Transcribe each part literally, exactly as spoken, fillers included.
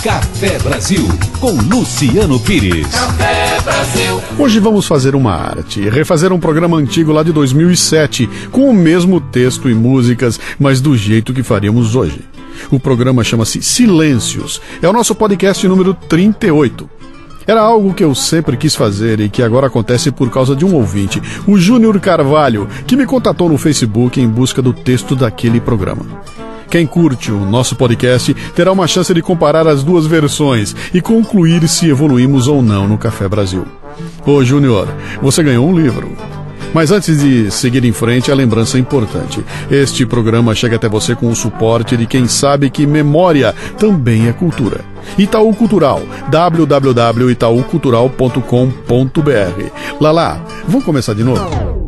Café Brasil, com Luciano Pires. Café Brasil. Hoje vamos fazer uma arte, refazer um programa antigo lá de dois mil e sete, com o mesmo texto e músicas, mas do jeito que faríamos hoje. O programa chama-se Silêncios, é o nosso podcast número trinta e oito. Era algo que eu sempre quis fazer e que agora acontece por causa de um ouvinte, o Júnior Carvalho, que me contatou no Facebook em busca do texto daquele programa. Quem curte o nosso podcast terá uma chance de comparar as duas versões e concluir se evoluímos ou não no Café Brasil. Ô Júnior, você ganhou um livro. Mas antes de seguir em frente, a lembrança importante. Este programa chega até você com o suporte de quem sabe que memória também é cultura. Itaú Cultural, w w w ponto itaú cultural ponto com ponto b r. Lá lá, vamos começar de novo?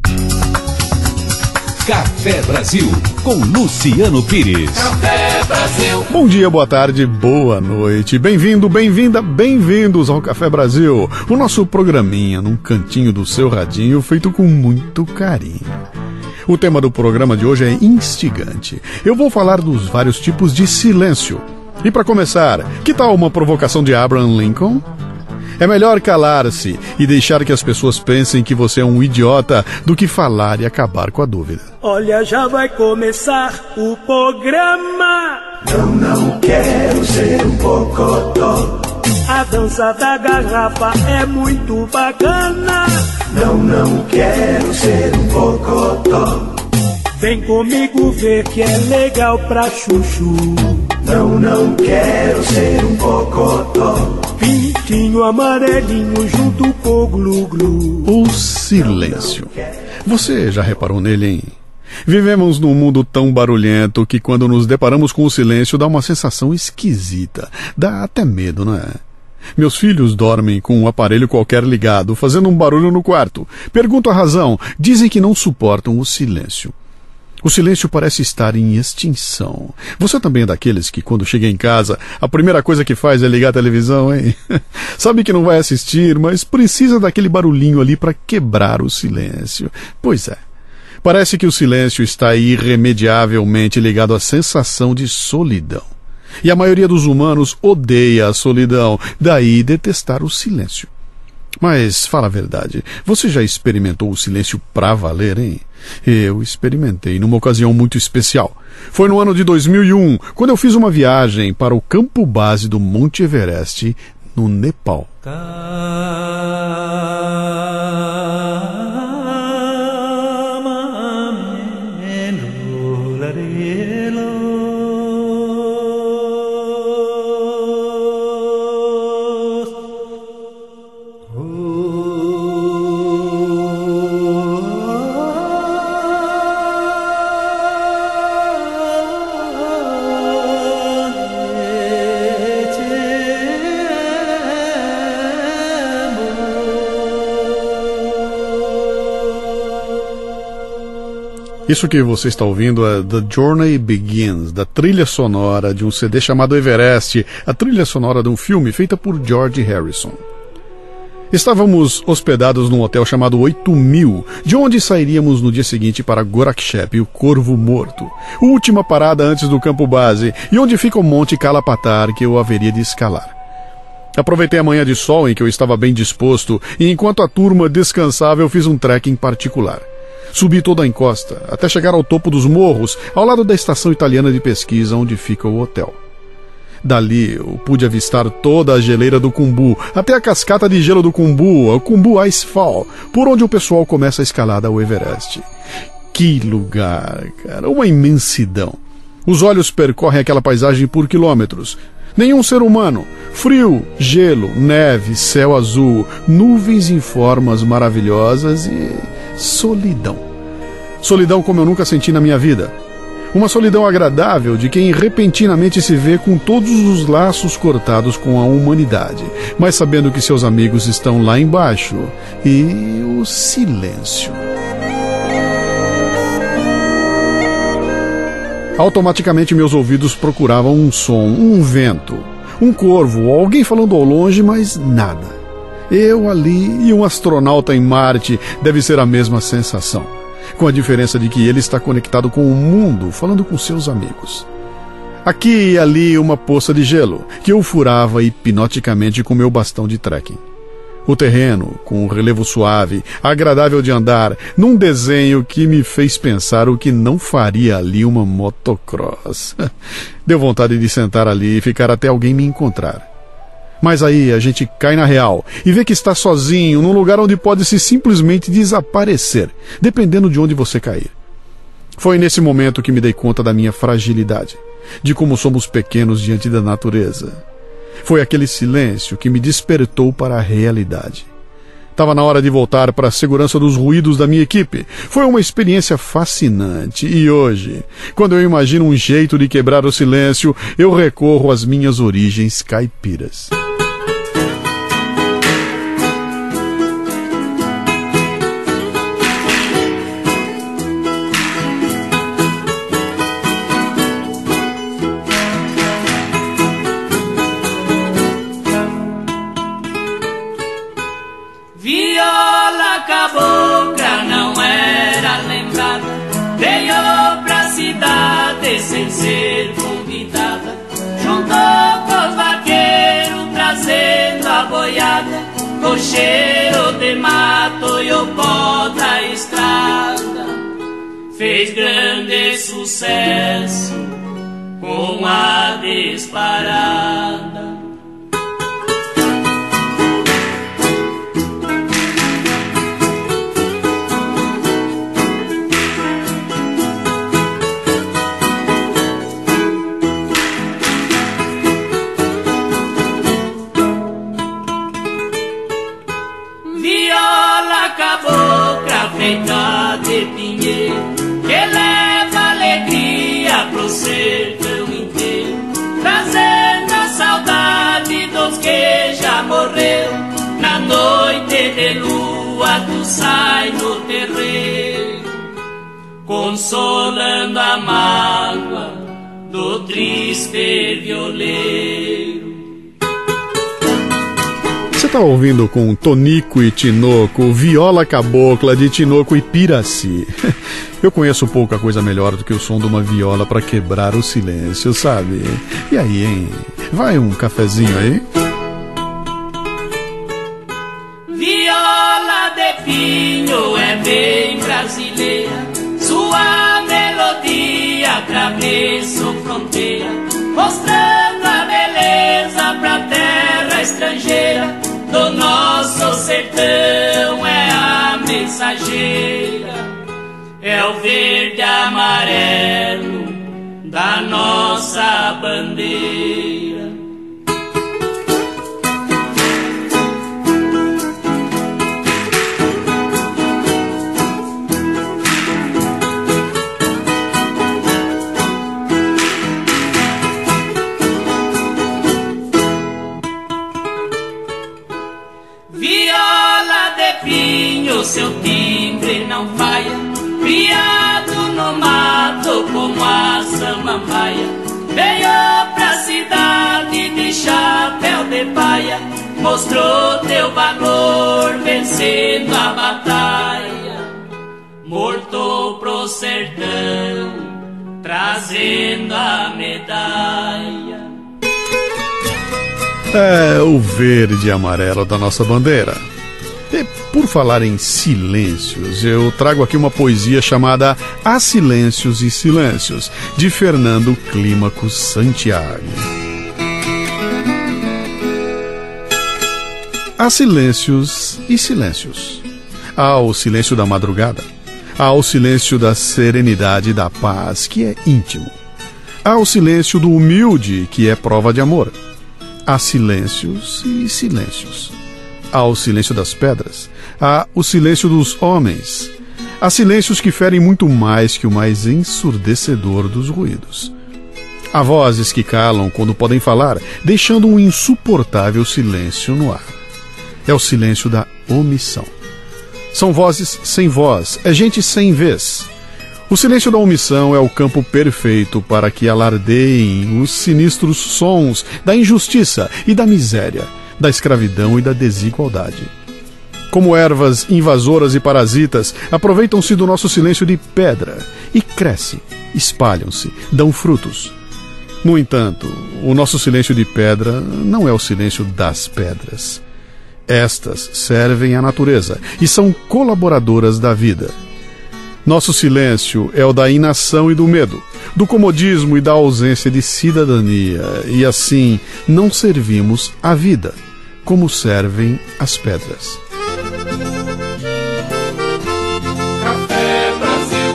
Café Brasil, com Luciano Pires. Café Brasil. Bom dia, boa tarde, boa noite. Bem-vindo, bem-vinda, bem-vindos ao Café Brasil, o nosso programinha num cantinho do seu radinho feito com muito carinho. O tema do programa de hoje é instigante. Eu vou falar dos vários tipos de silêncio. E para começar, que tal uma provocação de Abraham Lincoln? É melhor calar-se e deixar que as pessoas pensem que você é um idiota do que falar e acabar com a dúvida. Olha, já vai começar o programa. Não, não quero ser um bocotó. A dança da garrafa é muito bacana. Não, não quero ser um bocotó. Vem comigo ver que é legal pra chuchu. Não, não quero ser um bocotó. Pintinho amarelinho junto com o glu-glu. O silêncio. Você já reparou nele, hein? Vivemos num mundo tão barulhento que quando nos deparamos com o silêncio dá uma sensação esquisita. Dá até medo, não é? Meus filhos dormem com um aparelho qualquer ligado, fazendo um barulho no quarto. Pergunto a razão. Dizem que não suportam o silêncio. O silêncio parece estar em extinção. Você também é daqueles que, quando chega em casa, a primeira coisa que faz é ligar a televisão, hein? Sabe que não vai assistir, mas precisa daquele barulhinho ali para quebrar o silêncio. Pois é. Parece que o silêncio está irremediavelmente ligado à sensação de solidão. E a maioria dos humanos odeia a solidão, daí detestar o silêncio. Mas, fala a verdade, você já experimentou o silêncio pra valer, hein? Eu experimentei numa ocasião muito especial. Foi no ano de dois mil e um, quando eu fiz uma viagem para o campo base do Monte Everest, no Nepal. Isso que você está ouvindo é The Journey Begins, da trilha sonora de um C D chamado Everest, a trilha sonora de um filme feita por George Harrison. Estávamos hospedados num hotel chamado oito mil, de onde sairíamos no dia seguinte para Gorakshep, o Corvo Morto, última parada antes do campo base, e onde fica o Monte Kalapatar que eu haveria de escalar. Aproveitei a manhã de sol em que eu estava bem disposto, e enquanto a turma descansava eu fiz um trekking particular. Subi toda a encosta, até chegar ao topo dos morros, ao lado da estação italiana de pesquisa onde fica o hotel. Dali eu pude avistar toda a geleira do Khumbu, até a cascata de gelo do Khumbu, o Khumbu Icefall, por onde o pessoal começa a escalada ao Everest. Que lugar, cara, uma imensidão. Os olhos percorrem aquela paisagem por quilômetros. Nenhum ser humano. Frio, gelo, neve, céu azul, nuvens em formas maravilhosas e solidão. Solidão como eu nunca senti na minha vida. Uma solidão agradável de quem repentinamente se vê com todos os laços cortados com a humanidade, mas sabendo que seus amigos estão lá embaixo. E o silêncio. Automaticamente meus ouvidos procuravam um som, um vento, um corvo ou alguém falando ao longe, mas nada. Eu ali e um astronauta em Marte deve ser a mesma sensação, com a diferença de que ele está conectado com o mundo, falando com seus amigos. Aqui e ali uma poça de gelo, que eu furava hipnoticamente com meu bastão de trekking. O terreno, com um relevo suave, agradável de andar, num desenho que me fez pensar o que não faria ali uma motocross. Deu vontade de sentar ali e ficar até alguém me encontrar. Mas aí a gente cai na real e vê que está sozinho num lugar onde pode-se simplesmente desaparecer, dependendo de onde você cair. Foi nesse momento que me dei conta da minha fragilidade, de como somos pequenos diante da natureza. Foi aquele silêncio que me despertou para a realidade. Estava na hora de voltar para a segurança dos ruídos da minha equipe. Foi uma experiência fascinante e hoje, quando eu imagino um jeito de quebrar o silêncio, eu recorro às minhas origens caipiras. Viola cabocla não era lembrada, veio pra cidade sem ser convidada, juntou com os vaqueiros trazendo a boiada, com cheiro de mato e o pó da estrada. Fez grande sucesso com a disparada. Cabocla feita de pinheiro, que leva alegria pro sertão inteiro, trazendo a saudade dos que já morreram. Na noite de lua tu sai no terreiro, consolando a mágoa do triste violeiro. Você está ouvindo com Tonico e Tinoco, Viola Cabocla de Tinoco e Piraci. Eu conheço pouca coisa melhor do que o som de uma viola para quebrar o silêncio, sabe? E aí, hein? Vai um cafezinho aí? Viola de pinho é bem brasileira, sua melodia atravessa fronteira, mostrando a beleza pra terra estrangeira. Do nosso sertão é a mensageira, é o verde amarelo da nossa bandeira. Seu timbre não falha, criado no mato como a samambaia, veio pra cidade de chapéu de paia, mostrou teu valor vencendo a batalha, morto pro sertão, trazendo a medalha. É o verde e amarelo da nossa bandeira. E por falar em silêncios, eu trago aqui uma poesia chamada Há Silêncios e Silêncios, de Fernando Clímaco Santiago. Há silêncios e silêncios. Há o silêncio da madrugada. Há o silêncio da serenidade e da paz, que é íntimo. Há o silêncio do humilde, que é prova de amor. Há silêncios e silêncios. Há o silêncio das pedras, há o silêncio dos homens. Há silêncios que ferem muito mais que o mais ensurdecedor dos ruídos. Há vozes que calam quando podem falar, deixando um insuportável silêncio no ar. É o silêncio da omissão. São vozes sem voz, é gente sem vez. O silêncio da omissão é o campo perfeito para que alardeiem os sinistros sons da injustiça e da miséria, da escravidão e da desigualdade. Como ervas invasoras e parasitas, aproveitam-se do nosso silêncio de pedra e crescem, espalham-se, dão frutos. No entanto, o nosso silêncio de pedra não é o silêncio das pedras. Estas servem à natureza e são colaboradoras da vida. Nosso silêncio é o da inação e do medo, do comodismo e da ausência de cidadania, e assim não servimos a vida, como servem as pedras. Café Brasil.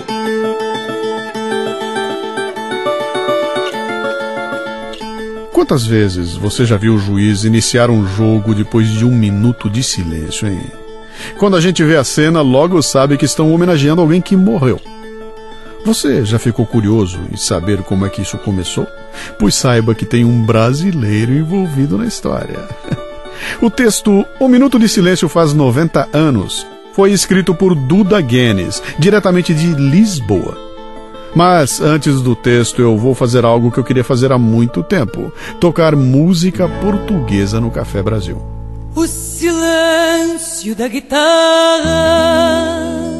Quantas vezes você já viu o juiz iniciar um jogo depois de um minuto de silêncio, hein? Quando a gente vê a cena, logo sabe que estão homenageando alguém que morreu. Você já ficou curioso em saber como é que isso começou? Pois saiba que tem um brasileiro envolvido na história. O texto Um Minuto de Silêncio faz noventa anos. Foi escrito por Duda Guedes, diretamente de Lisboa. Mas antes do texto eu vou fazer algo que eu queria fazer há muito tempo: tocar música portuguesa no Café Brasil. O silêncio da guitarra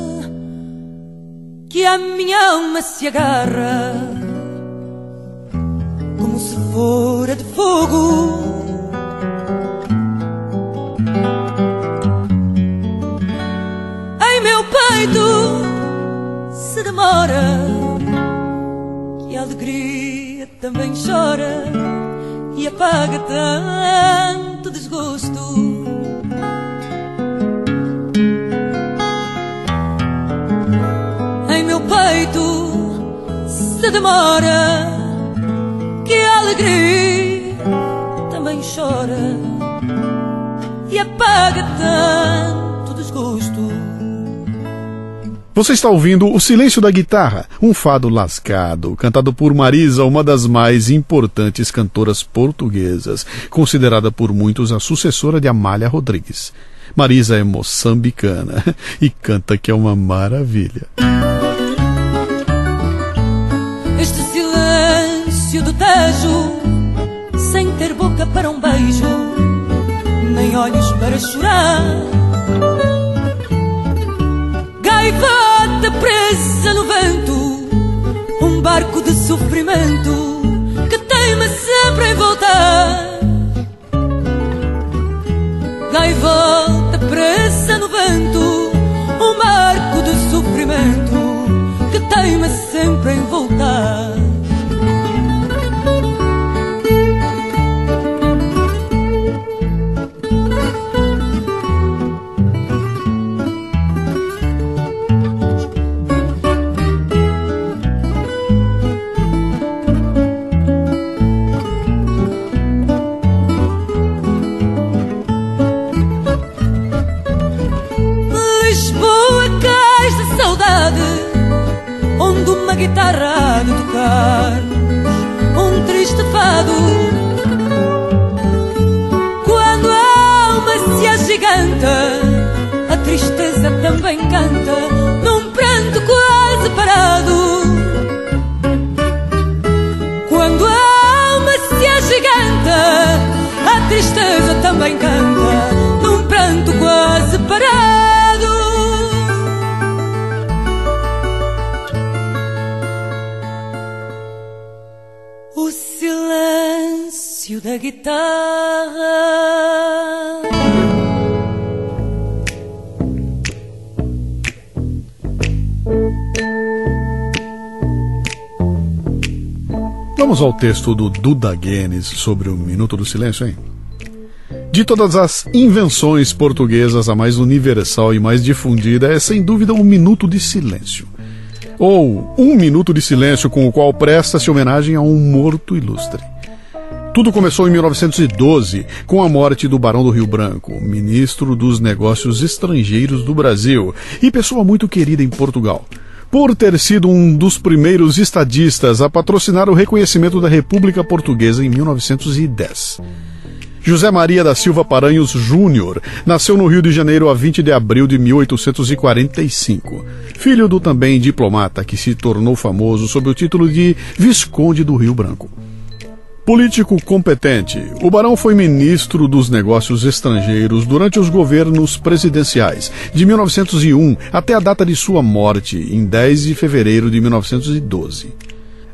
que a minha alma se agarra como se fora de fogo. Em meu peito se demora, que a alegria também chora e apaga tanto desgosto. Em meu peito se demora, que a alegria também chora e apaga tanto desgosto. Você está ouvindo O Silêncio da Guitarra, um fado lascado, cantado por Marisa, uma das mais importantes cantoras portuguesas, considerada por muitos a sucessora de Amália Rodrigues. Marisa é moçambicana e canta que é uma maravilha. Este silêncio do Tejo, sem ter boca para um beijo, nem olhos para chorar. Gaivota presa no vento, um barco de sofrimento que teima sempre em voltar. Gaivota presa no vento, um barco de sofrimento que teima sempre em voltar. Onde uma guitarra há de tocar um triste fado. Quando a alma se agiganta, a tristeza também canta num pranto quase parado. Quando a alma se agiganta, a tristeza também canta num pranto quase parado. O silêncio da guitarra. Vamos ao texto do Duda Guedes sobre o Minuto do Silêncio, hein? De todas as invenções portuguesas, a mais universal e mais difundida é, sem dúvida, o Minuto de Silêncio. Ou um minuto de silêncio com o qual presta-se homenagem a um morto ilustre. Tudo começou em mil novecentos e doze, com a morte do Barão do Rio Branco, ministro dos Negócios Estrangeiros do Brasil e pessoa muito querida em Portugal, por ter sido um dos primeiros estadistas a patrocinar o reconhecimento da República Portuguesa em mil novecentos e dez. José Maria da Silva Paranhos Júnior nasceu no Rio de Janeiro a vinte de abril de mil oitocentos e quarenta e cinco, filho do também diplomata que se tornou famoso sob o título de Visconde do Rio Branco. Político competente, o barão foi ministro dos Negócios Estrangeiros durante os governos presidenciais, de mil novecentos e um até a data de sua morte, em dez de fevereiro de mil novecentos e doze.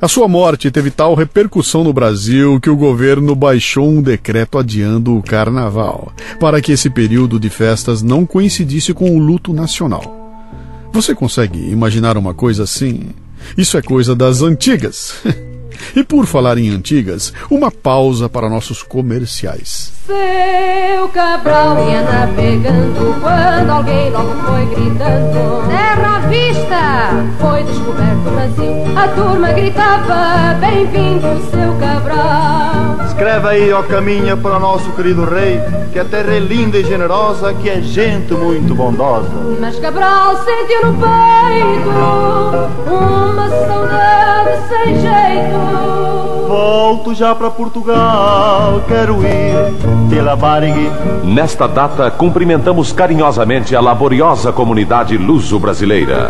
A sua morte teve tal repercussão no Brasil que o governo baixou um decreto adiando o carnaval, para que esse período de festas não coincidisse com o luto nacional. Você consegue imaginar uma coisa assim? Isso é coisa das antigas. E por falar em antigas, uma pausa para nossos comerciais. Seu Cabral ia navegando quando alguém logo foi gritando: terra à vista! Foi descoberto o Brasil. A turma gritava: bem-vindo, seu Cabral. Escreve aí, ó, caminha para o nosso querido rei, que a terra é linda e generosa, que é gente muito bondosa. Mas Cabral sentiu no peito uma saudade sem jeito. Volto já para Portugal, quero ir pela Varig. Nesta data, cumprimentamos carinhosamente a laboriosa comunidade luso-brasileira.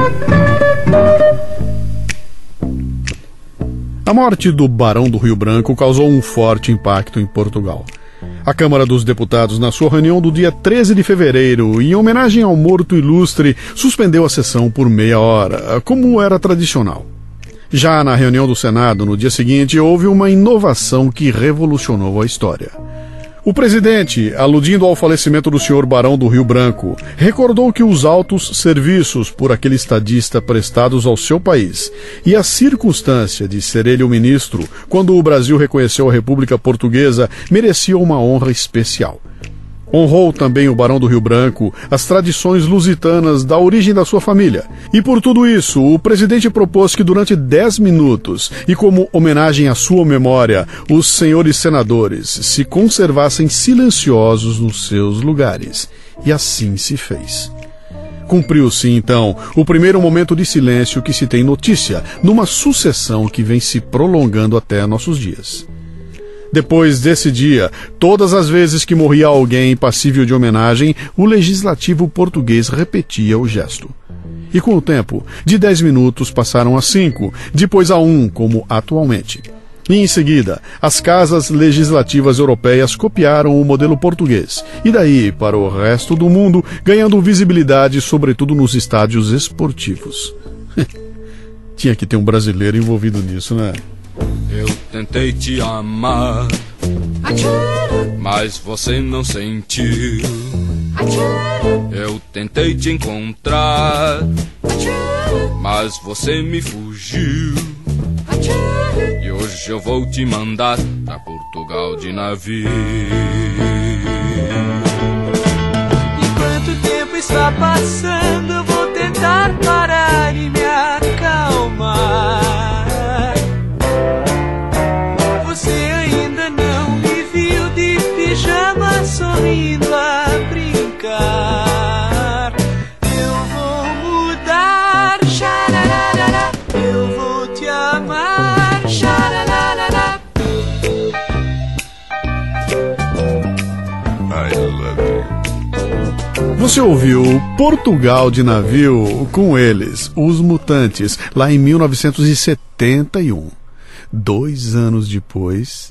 A morte do Barão do Rio Branco causou um forte impacto em Portugal. A Câmara dos Deputados, na sua reunião do dia treze de fevereiro, em homenagem ao morto ilustre, suspendeu a sessão por meia hora, como era tradicional. Já na reunião do Senado, no dia seguinte, houve uma inovação que revolucionou a história. O presidente, aludindo ao falecimento do senhor Barão do Rio Branco, recordou que os altos serviços por aquele estadista prestados ao seu país e a circunstância de ser ele o ministro, quando o Brasil reconheceu a República Portuguesa, mereciam uma honra especial. Honrou também o Barão do Rio Branco, as tradições lusitanas da origem da sua família. E por tudo isso, o presidente propôs que durante dez minutos, e como homenagem à sua memória, os senhores senadores se conservassem silenciosos nos seus lugares. E assim se fez. Cumpriu-se, então, o primeiro momento de silêncio que se tem notícia, numa sucessão que vem se prolongando até nossos dias. Depois desse dia, todas as vezes que morria alguém passível de homenagem, o legislativo português repetia o gesto. E com o tempo, de dez minutos passaram a cinco, depois a um, como atualmente. E em seguida, as casas legislativas europeias copiaram o modelo português, e daí para o resto do mundo, ganhando visibilidade, sobretudo nos estádios esportivos. Tinha que ter um brasileiro envolvido nisso, né? Eu tentei te amar, mas você não sentiu. Eu tentei te encontrar, mas você me fugiu. E hoje eu vou te mandar pra Portugal de navio. Enquanto o tempo está passando, eu vou tentar parar e me acalmar. Sorrindo a brincar, eu vou mudar, xararara, eu vou te amar, xararara. I love you. Você ouviu Portugal de Navio com eles, Os Mutantes, lá em mil novecentos e setenta e um. Dois anos depois...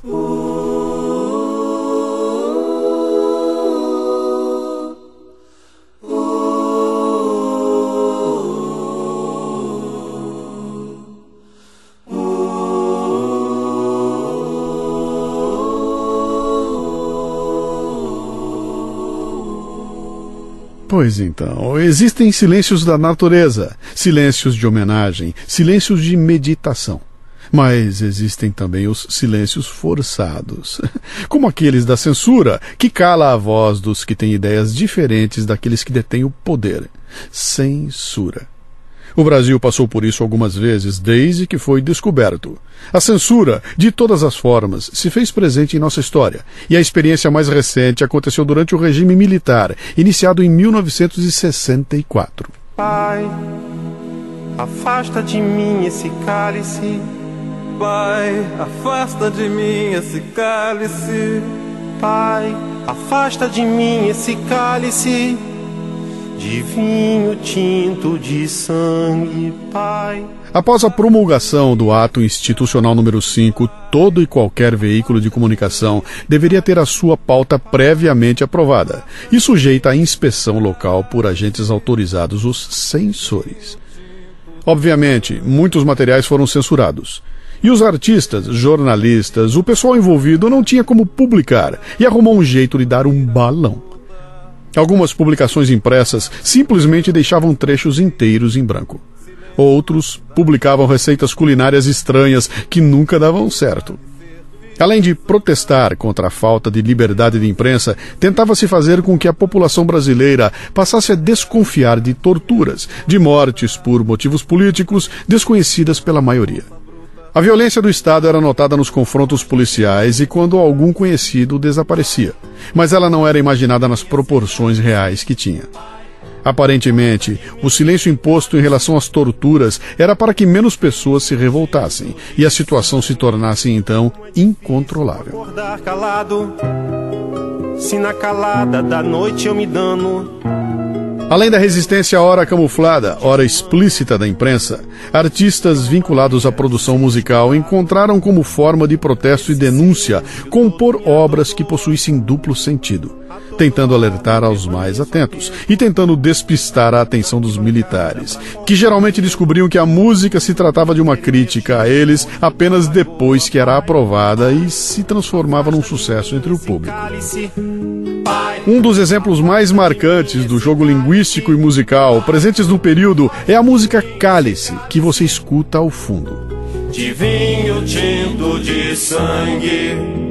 Pois então, existem silêncios da natureza, silêncios de homenagem, silêncios de meditação. Mas existem também os silêncios forçados, como aqueles da censura, que cala a voz dos que têm ideias diferentes daqueles que detêm o poder. Censura. O Brasil passou por isso algumas vezes, desde que foi descoberto. A censura, de todas as formas, se fez presente em nossa história, e a experiência mais recente aconteceu durante o regime militar, iniciado em mil novecentos e sessenta e quatro. Pai, afasta de mim esse cálice. Pai, afasta de mim esse cálice. Pai, afasta de mim esse cálice de vinho tinto de sangue, Pai. Após a promulgação do Ato Institucional número cinco, todo e qualquer veículo de comunicação deveria ter a sua pauta previamente aprovada e sujeita à inspeção local por agentes autorizados, os censores. Obviamente, muitos materiais foram censurados. E os artistas, jornalistas, o pessoal envolvido não tinha como publicar e arrumou um jeito de dar um balão. Algumas publicações impressas simplesmente deixavam trechos inteiros em branco. Outros publicavam receitas culinárias estranhas que nunca davam certo. Além de protestar contra a falta de liberdade de imprensa, tentava-se fazer com que a população brasileira passasse a desconfiar de torturas, de mortes por motivos políticos desconhecidas pela maioria. A violência do Estado era notada nos confrontos policiais e quando algum conhecido desaparecia, mas ela não era imaginada nas proporções reais que tinha. Aparentemente, o silêncio imposto em relação às torturas era para que menos pessoas se revoltassem e a situação se tornasse, então, incontrolável. Acordar calado, se na calada da noite eu me dano. Além da resistência ora camuflada, ora explícita da imprensa, artistas vinculados à produção musical encontraram como forma de protesto e denúncia compor obras que possuíssem duplo sentido, tentando alertar aos mais atentos e tentando despistar a atenção dos militares, que geralmente descobriam que a música se tratava de uma crítica a eles apenas depois que era aprovada e se transformava num sucesso entre o público. Um dos exemplos mais marcantes do jogo linguístico e musical presentes no período é a música Cálice, que você escuta ao fundo. De vinho tinto de sangue.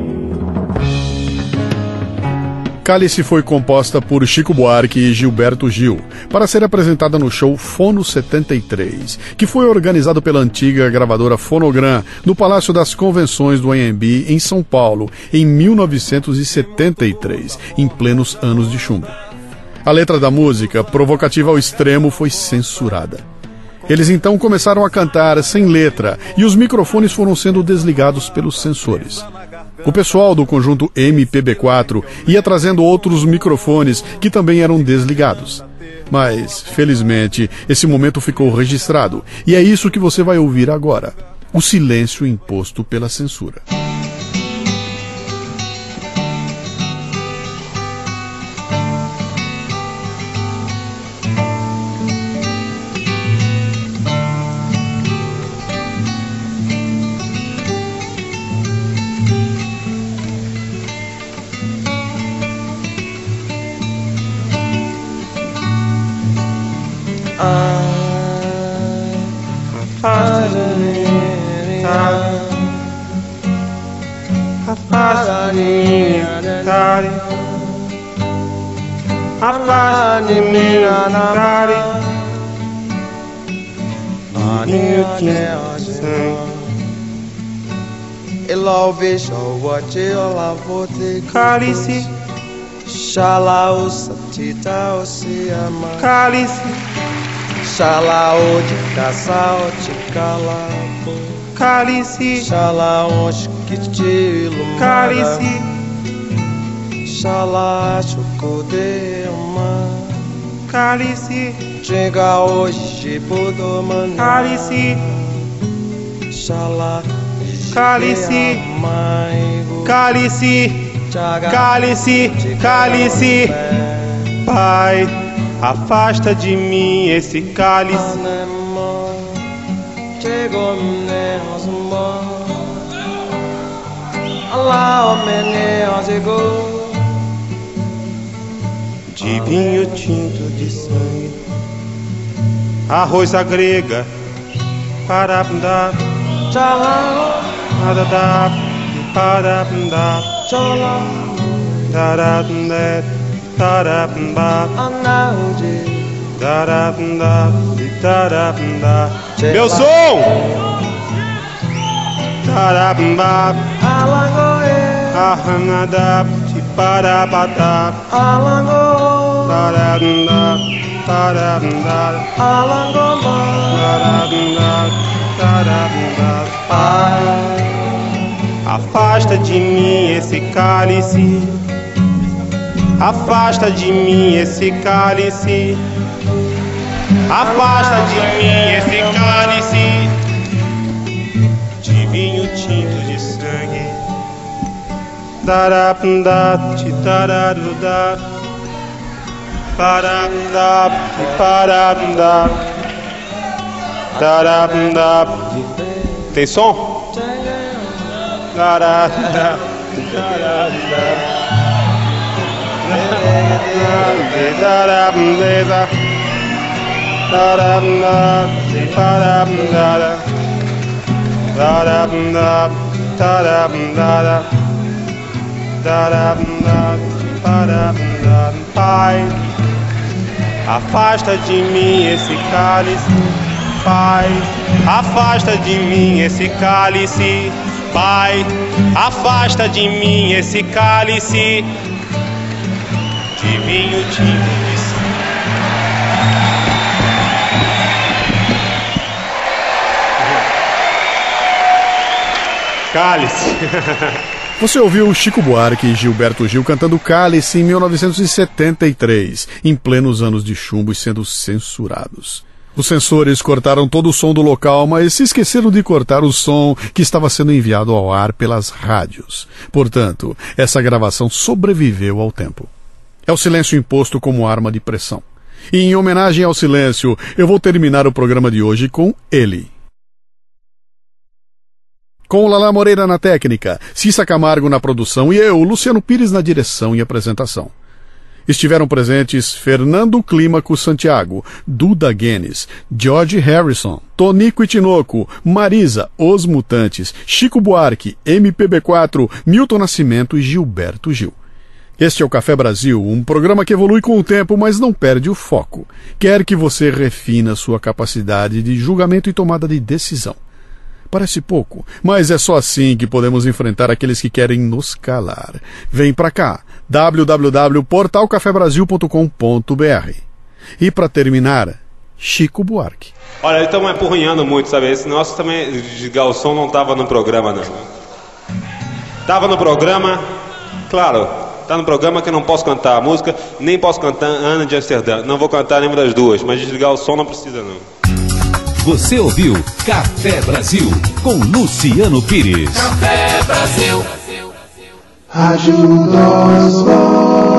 Cálice foi composta por Chico Buarque e Gilberto Gil, para ser apresentada no show Fono setenta e três, que foi organizado pela antiga gravadora Fonogram, no Palácio das Convenções do Anhembi, em São Paulo, em mil novecentos e setenta e três, em plenos anos de chumbo. A letra da música, provocativa ao extremo, foi censurada. Eles então começaram a cantar sem letra e os microfones foram sendo desligados pelos censores. O pessoal do conjunto M P B quatro ia trazendo outros microfones que também eram desligados. Mas, felizmente, esse momento ficou registrado e é isso que você vai ouvir agora: o silêncio imposto pela censura. Cálice, Xalao Satita Oceama cálice, Xalao de Casal de Calapo cálice, Xalao Chiquitilo cálice, Xalá Chocodeama cálice, Chega hoje Podomana cálice, Xalá cálice, cálice, cálice, cálice. Pai, afasta de mim esse cálice. De vinho tinto de sangue, arroz à grega, para dar. Da da da da chola da da da da da da anaude da da da da da meu som da da da alagoe ahanada de para bata alago da da da da da alagoma da da da da da Pai, afasta de mim esse cálice, afasta de mim esse cálice, afasta de mim esse cálice de vinho tinto de sangue. Darapunda, titararuda, parapunda, parapunda, darapunda. Tem som? da da da da Pai, afasta de mim esse cálice. Pai, afasta de mim esse cálice. Pai, afasta de mim esse cálice de vinho tinto. Cálice. Você ouviu Chico Buarque e Gilberto Gil cantando Cálice em mil novecentos e setenta e três, em plenos anos de chumbo e sendo censurados. Os censores cortaram todo o som do local, mas se esqueceram de cortar o som que estava sendo enviado ao ar pelas rádios. Portanto, essa gravação sobreviveu ao tempo. É o silêncio imposto como arma de pressão. E em homenagem ao silêncio, eu vou terminar o programa de hoje com ele. Com o Lala Moreira na técnica, Cissa Camargo na produção e eu, Luciano Pires, na direção e apresentação. Estiveram presentes Fernando Clímaco Santiago, Duda Guenes, George Harrison, Tonico e Tinoco, Marisa, Os Mutantes, Chico Buarque, M P B quatro, Milton Nascimento e Gilberto Gil. Este é o Café Brasil, um programa que evolui com o tempo, mas não perde o foco. Quer que você refina sua capacidade de julgamento e tomada de decisão. Parece pouco, mas é só assim que podemos enfrentar aqueles que querem nos calar. Vem pra cá, w w w ponto portal café brasil ponto com ponto b r. E para terminar, Chico Buarque. Olha, eles estão empurrinhando muito, sabe? Esse nosso também, desligar o som, não estava no programa, não. Estava no programa, claro, está no programa que eu não posso cantar a música, nem posso cantar Ana de Amsterdã. Não vou cantar nenhuma das duas, mas desligar o som não precisa, não. Você ouviu Café Brasil com Luciano Pires. Café Brasil. Ajuda os